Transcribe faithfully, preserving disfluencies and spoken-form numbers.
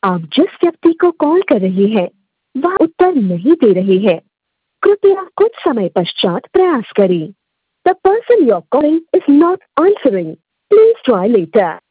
आप जिस व्यक्ति को कॉल कर रहे हैं वह उत्तर नहीं दे रहे हैं। कृपया कुछ समय पश्चात प्रयास करें। The person you are calling is not answering. Please try letter.